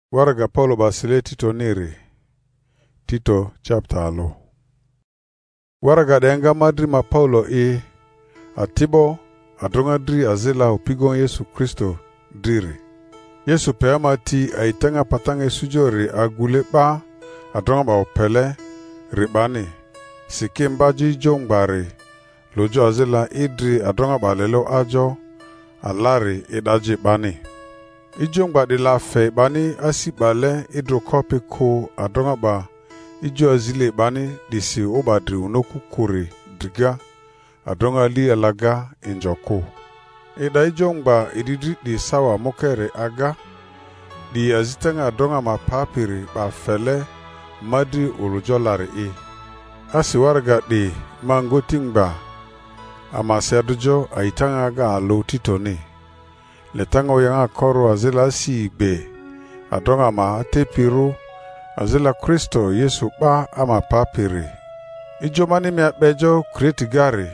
Waraga Paulo basile Tito niri. Tito chapter alo. Waraga denga madri ma Paulo atibo adronga dri azela upigon Yesu Kristo diri. Yesu peama ti aitanga patanga sujori agule ba adronga ba opele ribani. Sikimba jongbari lojo azela idri adronga ba lelo ajo alari idaji bani. Ijongba de la fe bani asibale idrokopi ko adonga ba ijo azile bani disi obadri unoku kuri driga adonga li alaga injoko. Ida ijongba ididri di sawa mokere aga di azitanga adonga ma papiri ba fele madi ulujolari Asi warga di mangotingba ama serdujo aitanga aga alo Tito ni. Letanga oyanga koro azela si be adonga ma tepiru azela Kristo Yesu ba ama papiri. Ijo mani mi bejo kretigari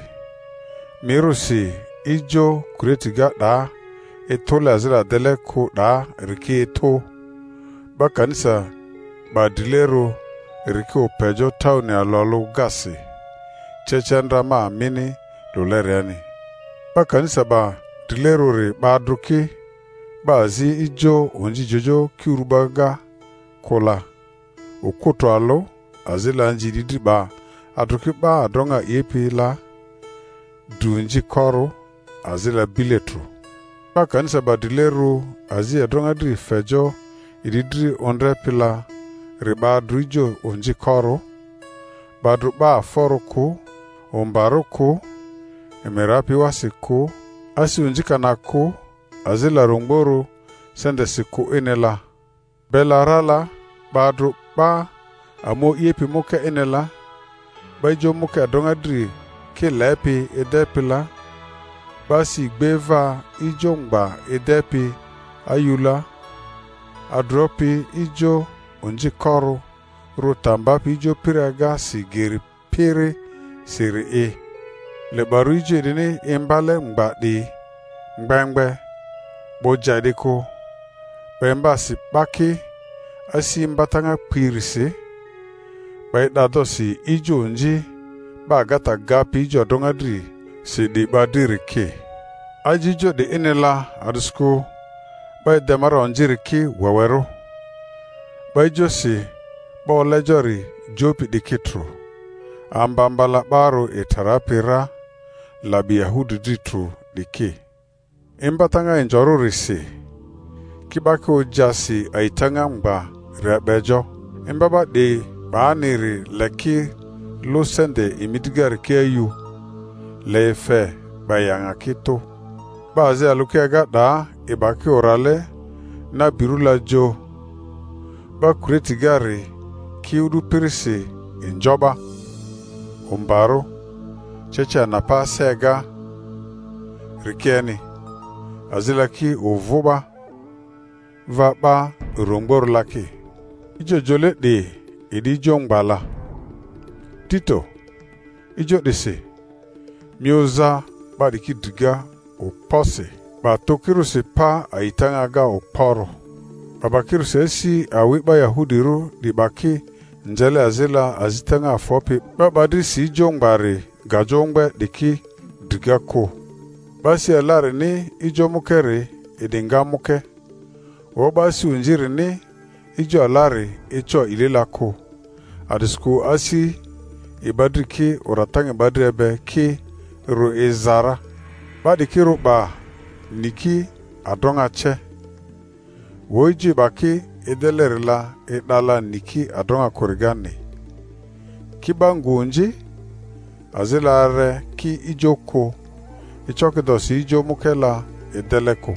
mirusi ijo kretiga da etole azela dele ko da riki eto ba kanisa ba dilero riki opejo tauni alolo gasi chechandra ma mini lolereni ba kanisa ba dilerore ba druki ba zi ijo onji jojo kiurubaga kola okoto alo azila njididi ba adruki ba adonga yepi la dunji koro azila biletro ba kanisa ba dilero azi adonga dri fejo ididri ondre pila riba druijo onji koro ba druba foroko ombaroko emerapi wasiko asi unjika nako azila rongboro sende siku enela belarala badru ba amo yepi moke enela baijo moke adongadri ke lepi edepila basi gbeva ijongba edepi ayula adropi ijo unjikoro rotambapi ijo piraga sigiri piri siri le baru ije dini imbale mgbadi mgbengbe bojadiko bemba si baki asi mbatanga pirisi baidado si ijo nji bagata gapi ijo dongadri si di badiri ke ajijo de inela adusko baidamara onjiri ke wawero baijo si bolejori jopi dikitro ambambala baro etarapira labi yahudu ditu dike. Imbatanga enjoro risi. Kibaki ojasi aitanga mba rebejo. Imbaba de baaniri leki losende imidigari keyu. Lefe bayanga kito. Bazi aluke agada ibaki orale na birula jo. Bakuritigari kiudu pirisi injoba. Umbaro. Checha napa sega rikeni azilaki ovuba vaba rongbor laki ijo jole de idi jongbala Tito ijo dese mioza badiki diga opose ba tokirusi pa aitanga ga oporo babakirusi esi awiba yahudiru di baki njele azila azitanga afopi babadi si jongbari gajongbe diki diga ko basi alare ni ijo mukere edinga muke o basi unjiri ni ijo alare icho ilela ko adisku asi ibadriki oratange badrebe ki ro ezara badiki ro ba niki adonga che woiji baki edelerila edala niki adonga korigani kibangunji azilare ki ijoko ichokidosi ijo mukela edeleko.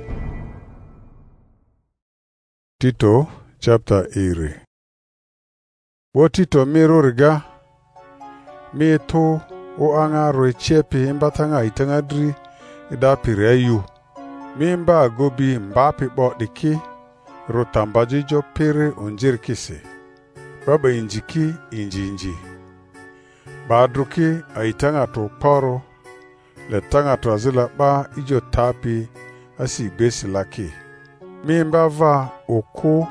Tito chapter 8. Wo Tito miro riga mi to o anga rochepi imbatanga itangadri idapiri ayu mi mba gobi mbapi bo diki rotambaji jo piri onjirikisi baba injiki injinji badruki aitanga to poro le tanga to azila ba ijo tapi asi besi laki mi mbava oko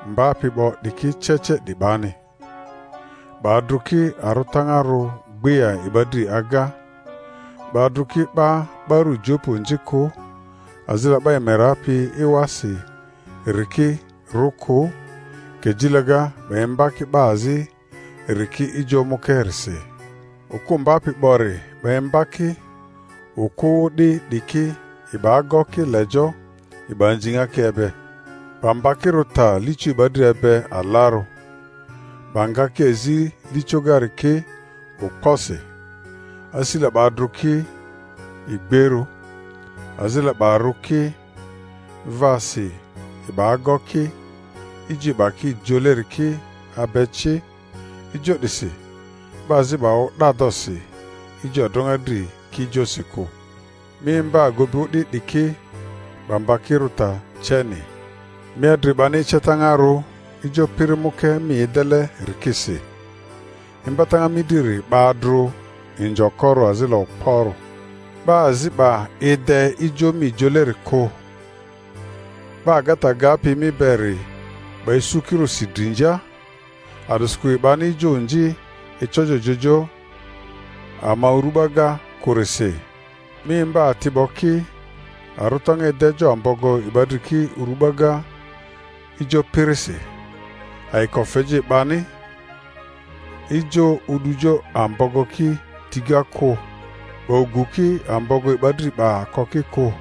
mba pibo diki cheche dibani. Badruki arutangaru gbia ibadri aga. Badruki baru jopu njiku. Azila ba merapi iwasi riki ruku kejilaga bembaki bazi riki ijo mukerse. Ukumba pibori bembaki uku diki ibagoki lejo ibanjinga kebe. Bambaki ruta lichu ibadri ebe alaru. Bangaki ezi lichogariki ukose. Asila badruki igberu. Azila baruki vasi ibagoki iji baki joleriki abechi ijo disi bazi bao dadosi ijo dongadri ki josiku mimba gobi diki bambaki ruta cheni miadri bani chetangaru ijo pirimuke mi idele rikisi imbatanga midiri badru injokoro azila oporu ba ziba ide ijo mi joleriko ba gata gapi mi beri ba isukiru sidrinja adusku ibani ijo nji ichojo jojo ama urubaga kurese mi mba tiboki arutange dejo ambogo ibadriki urubaga ijo pirese aikofeje bani ijo udujo ambogo ki tigako oguki ambogo ibadri ba kokiko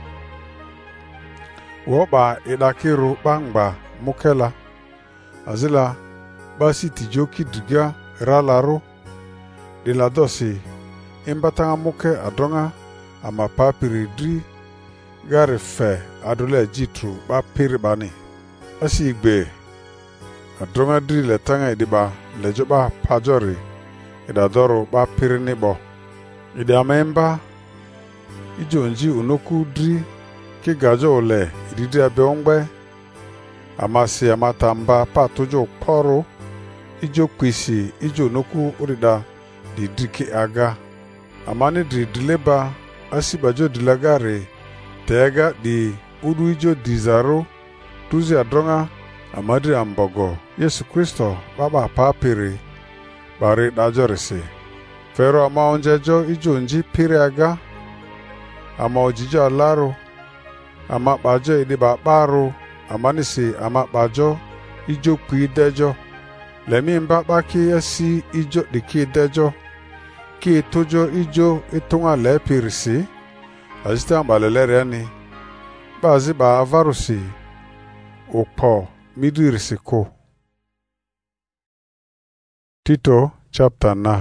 woba idakiru bangba mukela azila basi tijoki diga ralaru diladosi imbatanga muke adonga ama papiri dri gare fe adole jitru ba piribani asi igbe adonga dri letanga idiba lejoba pajori idadoro ba pirinibo idamemba ijonji unoku dri ki gajo ole ididi abe ongbe amasi amatamba patojo poro ijo kwisi ijo noku urida didiki aga amani dileba asibajo dilagare tega di udu ijo dizaro tuzi adronga amadi ambogo Yesu Kristo baba papiri bari dajorisi fero ama onjejo ijo nji piri aga ama ojijo alaru ama bajo idiba baru amanisi ama bajo ijo kuidejo lemi mbaba ki esi ijo diki dejo ki tojo ijo itunga lepirisi azita mbalelere ni bazi ba avarusi upo midirisi ko. Tito chapter na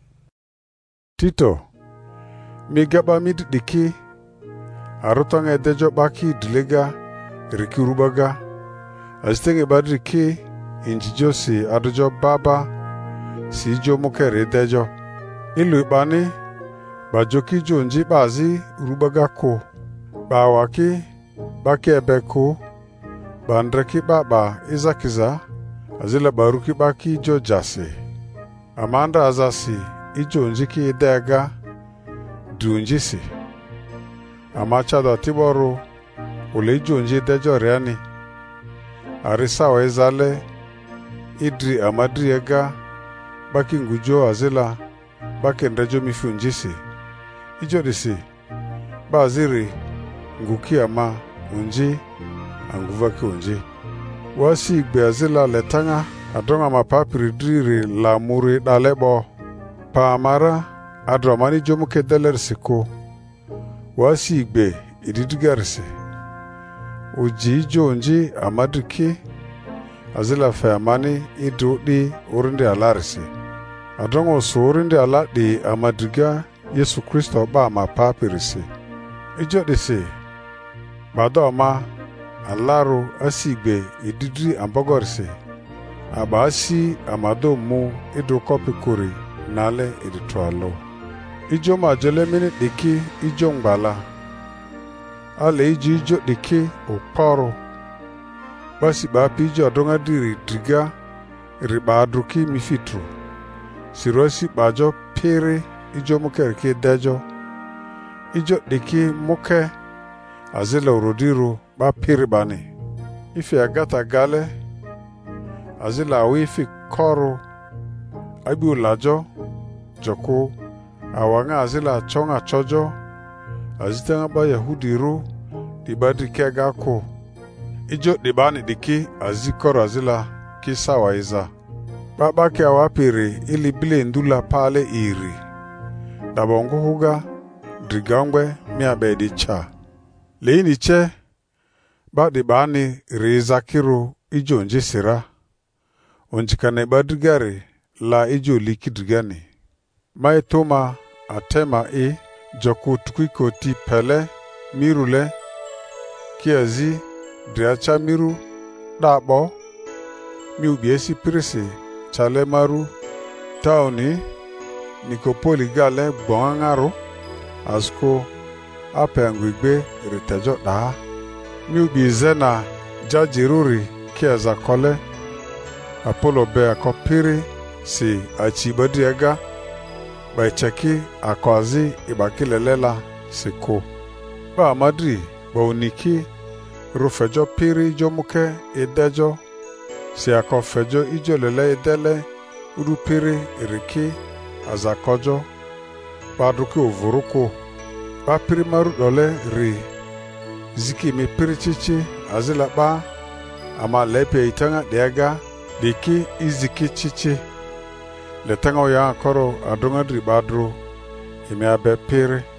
Tito migaba midiki arutanga dejo baki dilega riki rubaga azitenge badriki injijosi adojo baba si ijo mukere dejo ilu ibani bajoki jonji bazi rubaga ko bawaki baki ebeko bandreki baba izakiza azila baruki baki ijo jasi amanda azasi ijo njiki idega dunjisi amachado tiboru ule ijo nji dejo reani arisa wa izale idri amadri ega baki ngujo azila baki ndejo mifunjisi ijo disi baziri nguki ama unji anguvaki unji wasi igbe azila letanga adonga mapapiri driri la muri dalebo pa amara adromani jomuke delerisi wasi igbe ididigarisi uji ijo nji amadriki azila fe amani idudi urindi alarisi adongo su urindi aladi amadriga Yesu Kristo ba mapapirisi ijo disi badoma alaru asigbe ididri ambogorisi abasi amado mu ido kopikuri nale iditwalo ijo majole mini diki ijo ngbala ale ijo diki uporo basi bapi ijo adonga diri driga riba adruki mifitru sirosi bajo piri ijo mukeriki dejo ijo diki muke azila urodiru ba piri bani ifi agata gale azila wifi koro abu lajo joko awanga azila chonga chojo azitanga ba Yahudi ru dibadi kega ko ijo dibani diki azikoro azila kisawa iza baba ke awapiri ili bile ndula pale iri dabongo huga drigangwe miabedi cha leini che ba dibani rizakiru ijo njisira onjikane badrigari la ijo likidrigani mai toma atema joku tukwiko ti pele mirule kiazi driacha miru dabo miubiesi pirisi chale maru taoni nikopoli gale gbongaru asko apengwigbe ritejo da miubi zena jajiruri kiaza kole Apollo be akopiri si achibadiega baicheki akwazi ibakilelela siko ba madri ba uniki rufejo piri jomuke idejo si akofejo ijo lele idele urupiri iriki azakojo badruki uvuruko ba piri maru dole ri ziki mi piri chichi azila ba ama lepe itanga diaga diki iziki chichi le tanga ya koro adunga dri badru ime abe piri